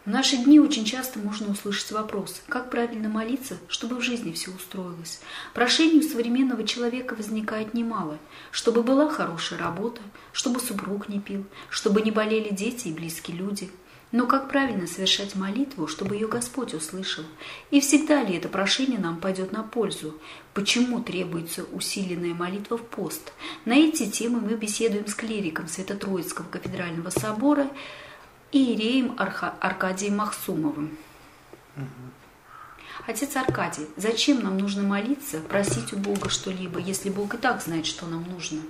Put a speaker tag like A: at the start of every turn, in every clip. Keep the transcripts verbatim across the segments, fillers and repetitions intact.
A: В наши дни очень часто можно услышать вопрос, как правильно молиться, чтобы в жизни все устроилось. Прошений у современного человека возникает немало. Чтобы была хорошая работа, чтобы супруг не пил, чтобы не болели дети и близкие люди. Но как правильно совершать молитву, чтобы ее Господь услышал? И всегда ли это прошение нам пойдет на пользу? Почему требуется усиленная молитва в пост? На эти темы мы беседуем с клириком Свято-Троицкого кафедрального собора иереем Арха... Аркадием Махсумовым. Угу. Отец Аркадий, зачем нам нужно молиться, просить у Бога что-либо, если Бог и так знает, что нам нужно?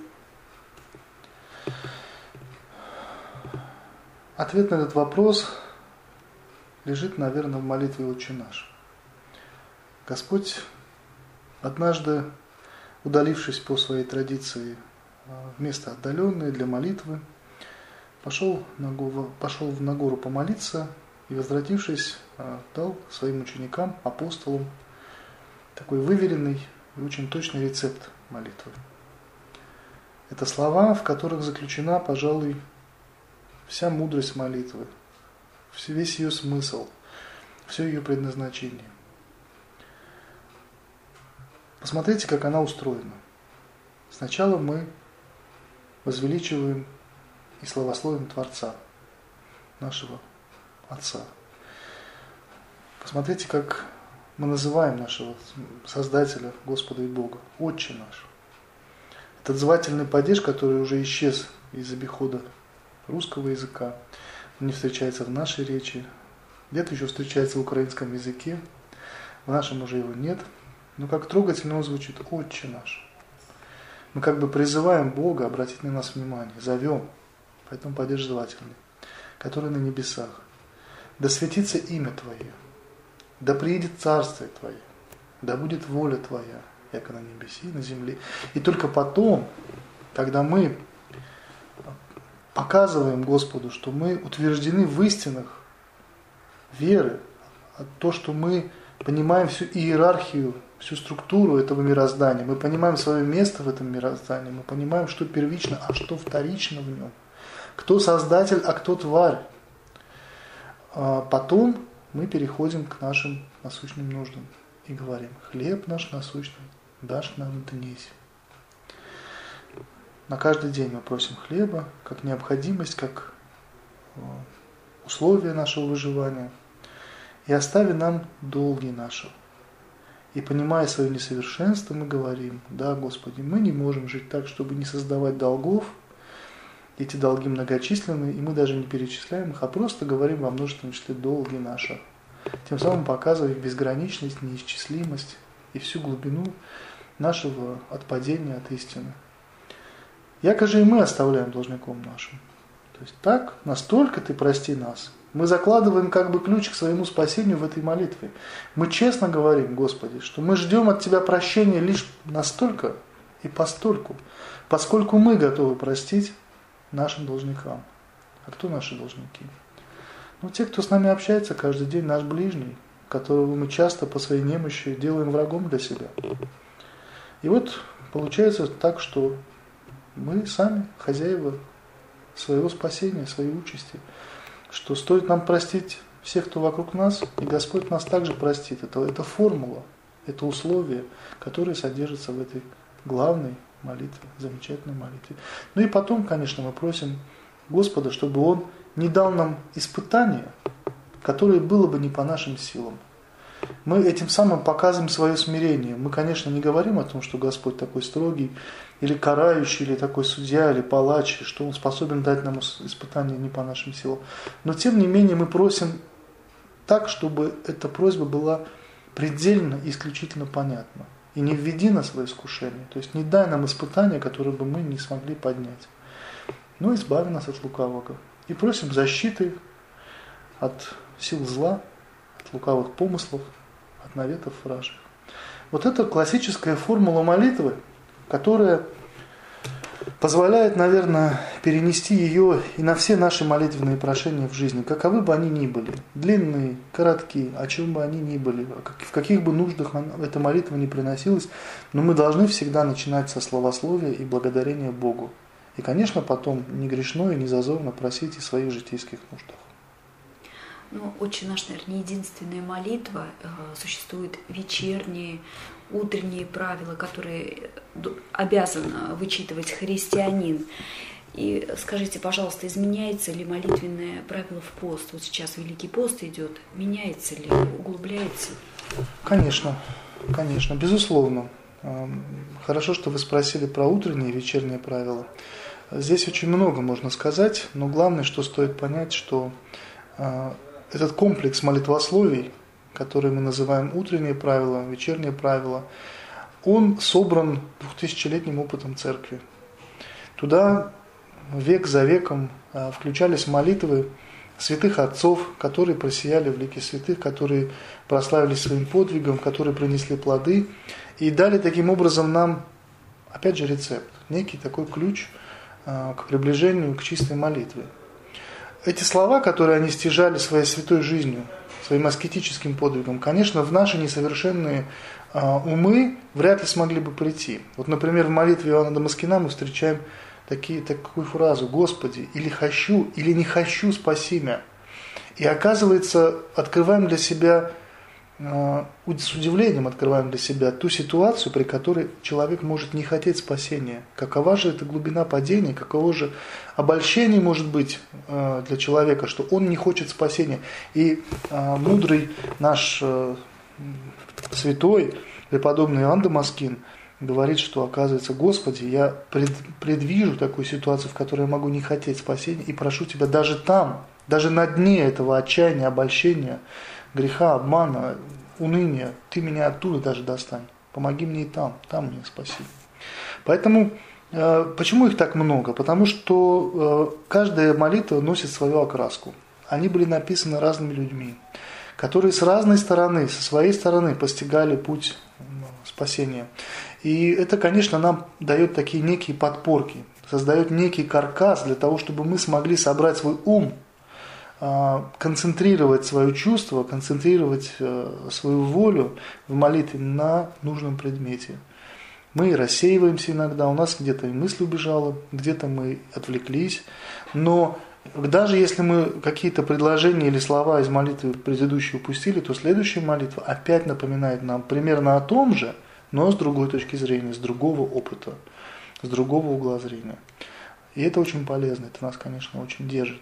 B: Ответ на этот вопрос лежит, наверное, в молитве «Отче наш». Господь, однажды, удалившись по своей традиции в место отдаленное для молитвы, пошел на гору, пошел на гору помолиться и, возвратившись, дал своим ученикам, апостолам, такой выверенный и очень точный рецепт молитвы. Это слова, в которых заключена, пожалуй, вся мудрость молитвы, весь ее смысл, все ее предназначение. Посмотрите, как она устроена. Сначала мы возвеличиваем и славословим Творца, нашего Отца. Посмотрите, как мы называем нашего Создателя, Господа и Бога, Отче наш. Этот звательный падеж, который уже исчез из обихода русского языка, не встречается в нашей речи, где-то еще встречается в украинском языке, в нашем уже его нет, но как трогательно он звучит: «Отче наш». Мы как бы призываем Бога обратить на нас внимание, зовем, поэтому падеж звательный, который на небесах. Да светится имя Твое, да приидет царствие Твое, да будет воля Твоя, яко на небеси и на земле. И только потом, когда мы показываем Господу, что мы утверждены в истинах веры, то, что мы понимаем всю иерархию, всю структуру этого мироздания, мы понимаем свое место в этом мироздании, мы понимаем, что первично, а что вторично в нем, кто создатель, а кто тварь. А потом мы переходим к нашим насущным нуждам и говорим: «Хлеб наш насущный дашь нам днесь». На каждый день мы просим хлеба, как необходимость, как условие нашего выживания. И остави нам долги наши. И, понимая свое несовершенство, мы говорим: да, Господи, мы не можем жить так, чтобы не создавать долгов. Эти долги многочисленны, и мы даже не перечисляем их, а просто говорим во множественном числе долги наши. Тем самым показывая безграничность, неисчислимость и всю глубину нашего отпадения от истины. Яко же и мы оставляем должником нашим. То есть так, настолько Ты прости нас. Мы закладываем как бы ключ к своему спасению в этой молитве. Мы честно говорим: Господи, что мы ждем от Тебя прощения лишь настолько и постольку, поскольку мы готовы простить нашим должникам. А кто наши должники? Ну, те, кто с нами общается каждый день, наш ближний, которого мы часто по своей немощи делаем врагом для себя. И вот получается так, что мы сами хозяева своего спасения, своей участи, что стоит нам простить всех, кто вокруг нас, и Господь нас также простит. Это, это формула, это условие, которое содержится в этой главной молитве, замечательной молитве. Ну и потом, конечно, мы просим Господа, чтобы Он не дал нам испытания, которое было бы не по нашим силам. Мы этим самым показываем свое смирение. Мы, конечно, не говорим о том, что Господь такой строгий, или карающий, или такой судья, или палач, что Он способен дать нам испытания не по нашим силам. Но, тем не менее, мы просим так, чтобы эта просьба была предельно и исключительно понятна. И не введи нас в искушение. То есть не дай нам испытания, которые бы мы не смогли поднять. Но избави нас от лукавого. И просим защиты от сил зла, от лукавых помыслов, от наветов вражьих. Вот это классическая формула молитвы, которая позволяет, наверное, перенести ее и на все наши молитвенные прошения в жизни, каковы бы они ни были, длинные, короткие, о чем бы они ни были, в каких бы нуждах эта молитва ни приносилась, но мы должны всегда начинать со славословия и благодарения Богу. И, конечно, потом не грешно и не зазорно просить и в своих житейских нуждах.
A: Ну, «Отче наш», наверное, не единственная молитва. Существуют вечерние, утренние правила, которые обязан вычитывать христианин. И скажите, пожалуйста, изменяется ли молитвенное правило в пост? Вот сейчас Великий пост идет. Меняется ли, углубляется?
B: Конечно, конечно, безусловно. Хорошо, что вы спросили про утренние и вечерние правила. Здесь очень много можно сказать, но главное, что стоит понять, что этот комплекс молитвословий, который мы называем утренние правила, вечерние правила, он собран двухтысячелетним опытом церкви. Туда век за веком включались молитвы святых отцов, которые просияли в лике святых, которые прославились своим подвигом, которые принесли плоды и дали таким образом нам, опять же, рецепт, некий такой ключ к приближению к чистой молитве. Эти слова, которые они стяжали своей святой жизнью, своим аскетическим подвигом, конечно, в наши несовершенные умы вряд ли смогли бы прийти. Вот, например, в молитве Иоанна Дамаскина мы встречаем такие, такую фразу: «Господи, или хочу, или не хочу, спаси меня». И оказывается, открываем для себя, с удивлением открываем для себя ту ситуацию, при которой человек может не хотеть спасения. Какова же эта глубина падения, каково же обольщение может быть для человека, что он не хочет спасения. И мудрый наш святой, преподобный Иоанн Дамаскин, говорит, что, оказывается, Господи, я пред, предвижу такую ситуацию, в которой я могу не хотеть спасения, и прошу Тебя даже там, даже на дне этого отчаяния, обольщения, греха, обмана, уныния, Ты меня оттуда даже достань. Помоги мне и там, там меня спаси. Поэтому, э, почему их так много? Потому что э, каждая молитва носит свою окраску. Они были написаны разными людьми, которые с разной стороны, со своей стороны постигали путь спасения. И это, конечно, нам дает такие некие подпорки, создает некий каркас для того, чтобы мы смогли собрать свой ум, концентрировать свое чувство, концентрировать свою волю в молитве на нужном предмете. Мы рассеиваемся иногда, у нас где-то и мысль убежала, где-то мы отвлеклись, но даже если мы какие-то предложения или слова из молитвы предыдущей упустили, то следующая молитва опять напоминает нам примерно о том же, но с другой точки зрения, с другого опыта, с другого угла зрения. И это очень полезно, это нас, конечно, очень держит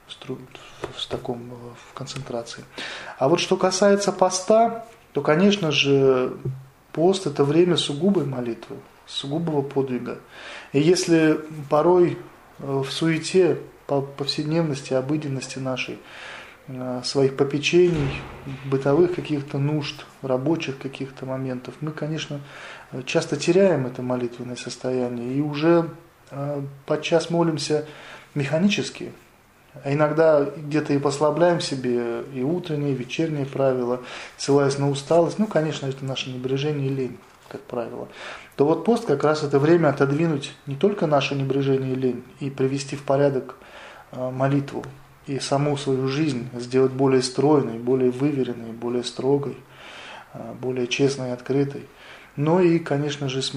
B: в таком в концентрации. А вот что касается поста, то, конечно же, пост – это время сугубой молитвы, сугубого подвига. И если порой в суете, по повседневности, обыденности нашей, своих попечений, бытовых каких-то нужд, рабочих каких-то моментов, мы, конечно, часто теряем это молитвенное состояние и уже подчас молимся механически, а иногда где-то и послабляем себе и утренние, и вечерние правила, ссылаясь на усталость. Ну, конечно, это наше небрежение и лень, как правило. То вот пост как раз это время отодвинуть не только наше небрежение и лень и привести в порядок молитву, и саму свою жизнь сделать более стройной, более выверенной, более строгой, более честной и открытой. Но и, конечно же,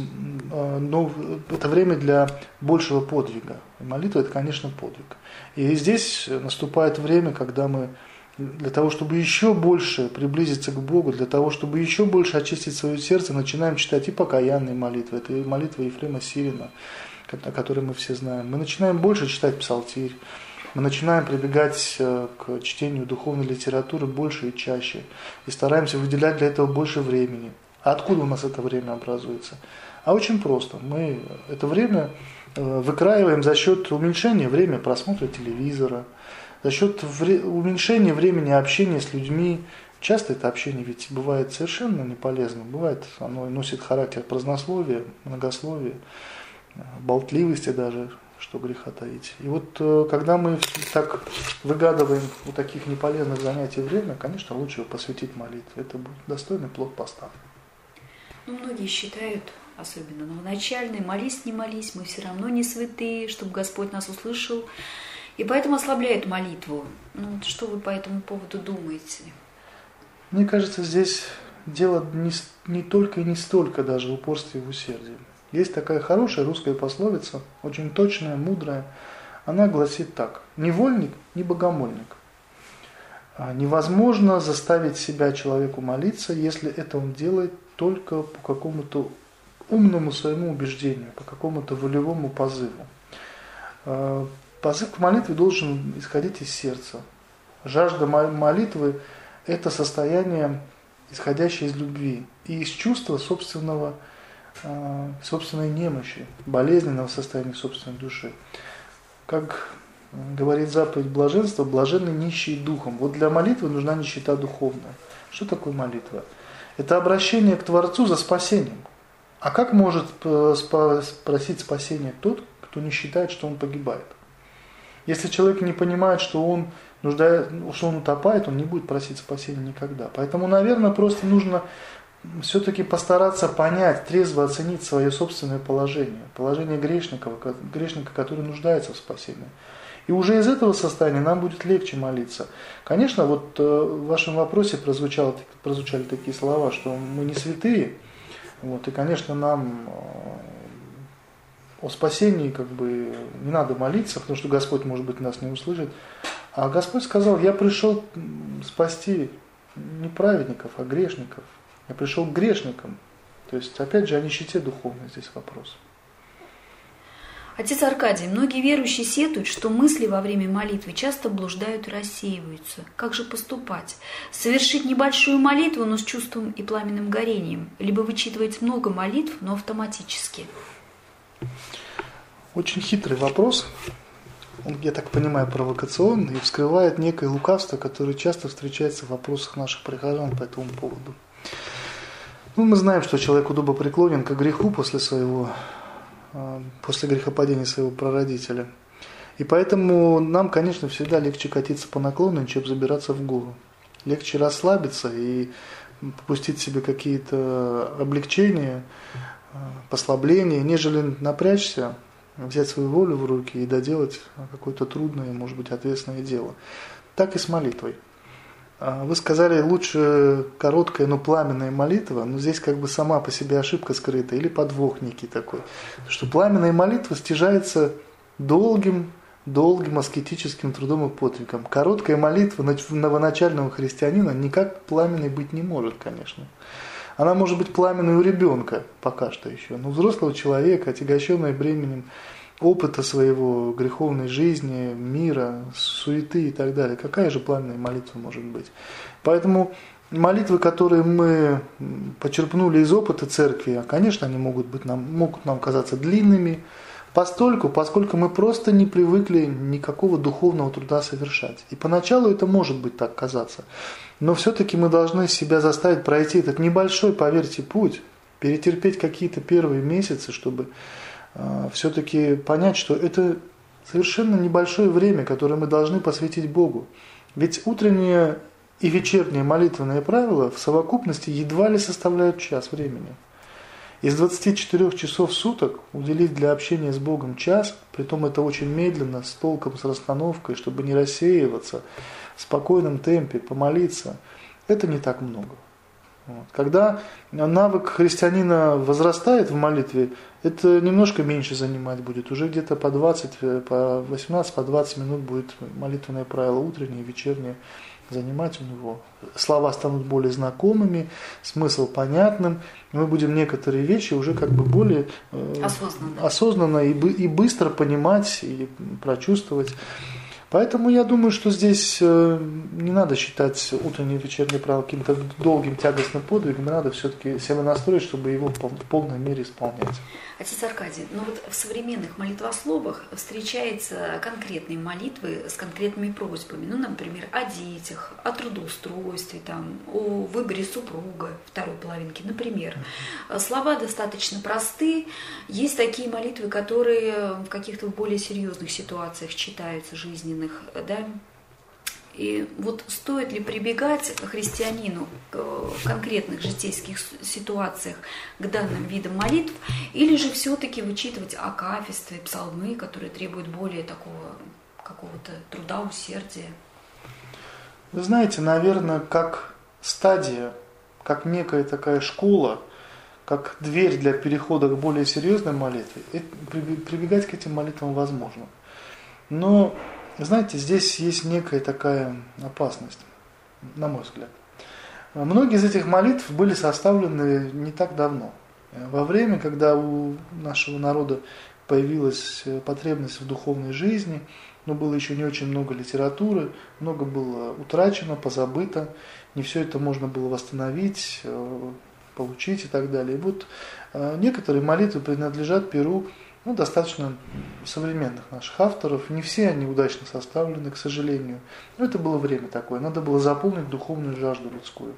B: но это время для большего подвига. И молитва – это, конечно, подвиг. И здесь наступает время, когда мы для того, чтобы еще больше приблизиться к Богу, для того, чтобы еще больше очистить свое сердце, начинаем читать и покаянные молитвы. Это и молитва Ефрема Сирина, о которой мы все знаем. Мы начинаем больше читать псалтирь. Мы начинаем прибегать к чтению духовной литературы больше и чаще. И стараемся выделять для этого больше времени. А откуда у нас это время образуется? А очень просто. Мы это время выкраиваем за счет уменьшения времени просмотра телевизора, за счет вре- уменьшения времени общения с людьми. Часто это общение ведь бывает совершенно неполезным. Бывает, оно носит характер празднословия, многословия, болтливости даже, что греха таить. И вот когда мы так выгадываем у таких неполезных занятий время, конечно, лучше посвятить молитве. Это будет достойный плод поста.
A: Ну, многие считают, особенно новоначальные, молись, не молись, мы все равно не святые, чтобы Господь нас услышал. И поэтому ослабляют молитву. Ну, что вы по этому поводу думаете?
B: Мне кажется, здесь дело не, не только и не столько даже в упорстве и в усердии. Есть такая хорошая русская пословица, очень точная, мудрая. Она гласит так: «Ни вольник, ни богомольник». Невозможно заставить себя человеку молиться, если это он делает только по какому-то умному своему убеждению, по какому-то волевому позыву. Позыв к молитве должен исходить из сердца. Жажда молитвы – это состояние, исходящее из любви и из чувства собственного, собственной немощи, болезненного состояния собственной души. Как говорит заповедь блаженства, блаженны нищие духом. Вот для молитвы нужна нищета духовная. Что такое молитва? Это обращение к Творцу за спасением. А как может просить спасения тот, кто не считает, что он погибает? Если человек не понимает, что он нуждает, что он утопает, он не будет просить спасения никогда. Поэтому, наверное, просто нужно все-таки постараться понять, трезво оценить свое собственное положение, положение грешника, грешника, который нуждается в спасении. И уже из этого состояния нам будет легче молиться. Конечно, вот в вашем вопросе прозвучало, прозвучали такие слова, что мы не святые, вот, и, конечно, нам о спасении как бы не надо молиться, потому что Господь, может быть, нас не услышит. А Господь сказал: я пришел спасти не праведников, а грешников. Я пришел к грешникам. То есть, опять же, о нищете духовной здесь вопрос.
A: Отец Аркадий, многие верующие сетуют, что мысли во время молитвы часто блуждают и рассеиваются. Как же поступать? Совершить небольшую молитву, но с чувством и пламенным горением? Либо вычитывать много молитв, но автоматически?
B: Очень хитрый вопрос. Он, я так понимаю, провокационный и вскрывает некое лукавство, которое часто встречается в вопросах наших прихожан по этому поводу. Ну, мы знаем, что человек удобопреклонен к греху после своего, после грехопадения своего прародителя. И поэтому нам, конечно, всегда легче катиться по наклону, чем забираться в гору. Легче расслабиться и попустить себе какие-то облегчения, послабления, нежели напрячься, взять свою волю в руки и доделать какое-то трудное, может быть, ответственное дело. Так и с молитвой. Вы сказали, лучше короткая, но пламенная молитва, но здесь как бы сама по себе ошибка скрыта или подвох некий такой. Потому что пламенная молитва стяжается долгим, долгим аскетическим трудом и подвигом. Короткая молитва новоначального христианина никак пламенной быть не может, конечно. Она может быть пламенной у ребенка, пока что еще, но у взрослого человека, отягощенного бременем опыта своего, греховной жизни, мира, суеты и так далее. Какая же пламенная молитва может быть? Поэтому молитвы, которые мы почерпнули из опыта церкви, конечно, они могут, быть нам, могут нам казаться длинными, постольку, поскольку мы просто не привыкли никакого духовного труда совершать. И поначалу это может быть так казаться. Но все-таки мы должны себя заставить пройти этот небольшой, поверьте, путь, перетерпеть какие-то первые месяцы, чтобы э, все-таки понять, что это совершенно небольшое время, которое мы должны посвятить Богу. Ведь утреннее и вечернее молитвенное правило в совокупности едва ли составляют час времени. Из двадцати четырёх часов в суток уделить для общения с Богом час, притом это очень медленно, с толком, с расстановкой, чтобы не рассеиваться, в спокойном темпе, помолиться, это не так много. Вот. Когда навык христианина возрастает в молитве, это немножко меньше занимать будет. Уже где-то по двадцать, по восемнадцать, по двадцать минут будет молитвенное правило утреннее, вечернее занимать у него. Слова станут более знакомыми, смысл понятным. Мы будем некоторые вещи уже как бы более э, осознанно, осознанно и, и быстро понимать и прочувствовать. Поэтому я думаю, что здесь не надо считать утреннее и вечернее правило каким-то долгим, тягостным подвигом, надо все-таки себя настроить, чтобы его в полной мере исполнять.
A: Отец Аркадий, ну вот в современных молитвословах встречаются конкретные молитвы с конкретными просьбами, ну, например, о детях, о трудоустройстве, там, о выборе супруга второй половинки, например. Слова достаточно просты, есть такие молитвы, которые в каких-то более серьезных ситуациях читаются, жизненных, да. И вот стоит ли прибегать христианину в конкретных житейских ситуациях к данным видам молитв, или же все-таки вычитывать акафисты, псалмы, которые требуют более такого какого-то труда, усердия?
B: Вы знаете, наверное, как стадия, как некая такая школа, как дверь для перехода к более серьезной молитве, прибегать к этим молитвам возможно. Но знаете, здесь есть некая такая опасность. на мой взгляд. Многие из этих молитв были составлены не так давно. Во время, когда у нашего народа появилась потребность в духовной жизни, но было еще не очень много литературы, много было утрачено, позабыто, не все это можно было восстановить, получить и так далее. И вот некоторые молитвы принадлежат перу ну, достаточно современных наших авторов. Не все они удачно составлены, к сожалению. Но это было время такое. Надо было заполнить духовную жажду людскую.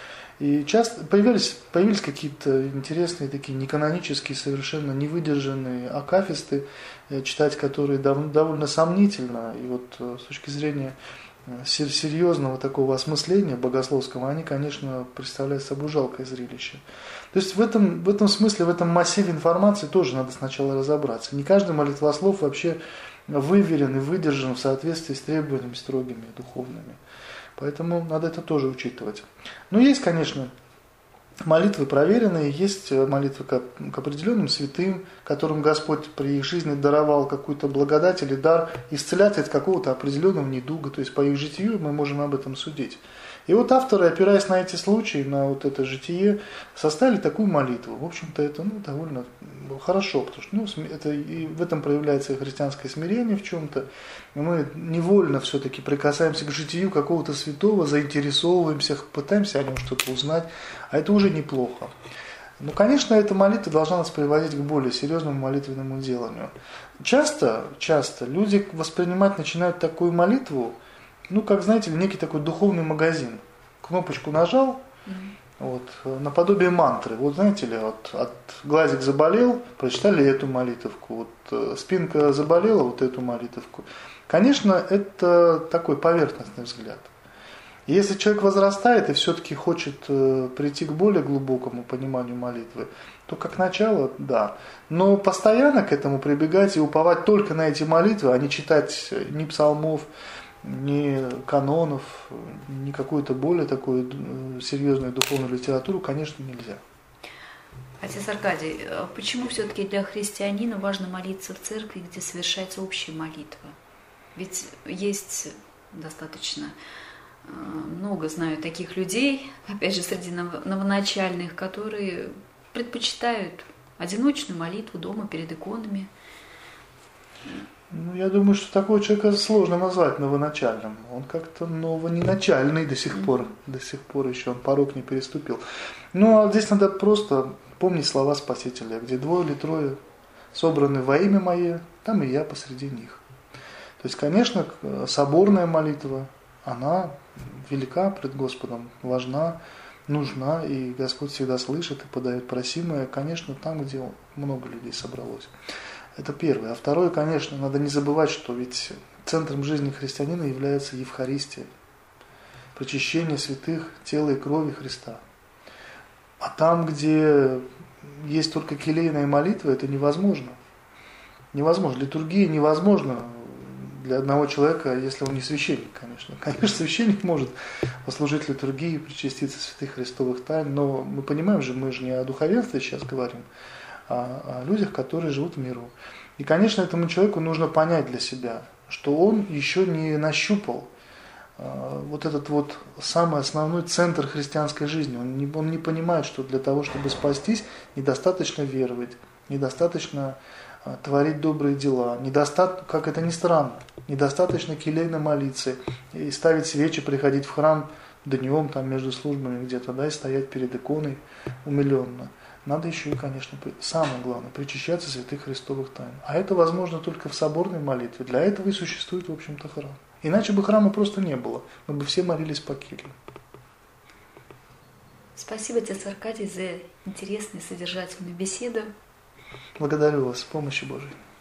B: И часто появились, появились какие-то интересные такие неканонические, совершенно невыдержанные акафисты, читать которые дов- довольно сомнительно. И вот с точки зрения серьезного такого осмысления богословского, они, конечно, представляют собой жалкое зрелище. То есть в этом, в этом смысле, в этом массиве информации тоже надо сначала разобраться. Не каждый молитвослов вообще выверен и выдержан в соответствии с требованиями строгими, духовными. Поэтому надо это тоже учитывать. Но есть, конечно, молитвы проверенные, есть молитвы к, к определенным святым, которым Господь при их жизни даровал какую-то благодать или дар исцелять от какого-то определенного недуга. То есть по их житию мы можем об этом судить. И вот авторы, опираясь на эти случаи, на вот это житие, составили такую молитву. В общем-то, это ну, довольно хорошо, потому что ну, это, и в этом проявляется и христианское смирение в чем-то. Мы невольно все-таки прикасаемся к житию какого-то святого, заинтересовываемся, пытаемся о нем что-то узнать, а это уже неплохо. Ну, конечно, эта молитва должна нас приводить к более серьезному молитвенному деланию. Часто, часто люди воспринимать начинают такую молитву, ну, как, знаете, некий такой духовный магазин. Кнопочку нажал, mm-hmm. вот, наподобие мантры. Вот, знаете ли, вот, от глазик заболел, прочитали эту молитвку. Вот, спинка заболела, вот эту молитвку. Конечно, это такой поверхностный взгляд. И если человек возрастает и все-таки хочет прийти к более глубокому пониманию молитвы, то как начало, да. Но постоянно к этому прибегать и уповать только на эти молитвы, а не читать ни псалмов, ни канонов, ни какую-то более такую серьезную духовную литературу, конечно, нельзя.
A: Отец Аркадий, почему все-таки для христианина важно молиться в церкви, где совершается общая молитва? Ведь есть достаточно много, знаю, таких людей, опять же, среди новоначальных, которые предпочитают одиночную молитву дома перед иконами.
B: Ну, я думаю, что такого человека сложно назвать новоначальным. Он как-то новоначальный до сих пор, до сих пор еще он порог не переступил. Ну, а здесь надо просто помнить слова Спасителя, где двое или трое собраны во имя Мое, там и я посреди них. То есть, конечно, соборная молитва, она велика пред Господом, важна, нужна, и Господь всегда слышит и подает просимое, конечно, там, где много людей собралось. Это первое. А второе, конечно, надо не забывать, что ведь центром жизни христианина является Евхаристия, причащение святых тела и крови Христа. А там, где есть только келейная молитва, это невозможно. Невозможно. Литургия невозможна для одного человека, если он не священник, конечно. Конечно, священник может послужить литургии, причаститься святых христовых тайн, но мы понимаем же, мы же не о духовенстве сейчас говорим, о людях, которые живут в миру. И, конечно, этому человеку нужно понять для себя, что он еще не нащупал э, вот этот вот самый основной центр христианской жизни. Он не, он не понимает, что для того, чтобы спастись, недостаточно веровать, недостаточно э, творить добрые дела, недостаточно, как это ни странно, недостаточно келейно молиться и ставить свечи, приходить в храм днем там, между службами где-то, да, и стоять перед иконой умиленно. Надо еще и, конечно, самое главное, причащаться святых христовых тайн. А это возможно только в соборной молитве. Для этого и существует, в общем-то, храм. Иначе бы храма просто не было. Мы бы все молились по кельям.
A: Спасибо, отец Аркадий, за интересную, содержательную беседу.
B: Благодарю вас. С помощью Божией.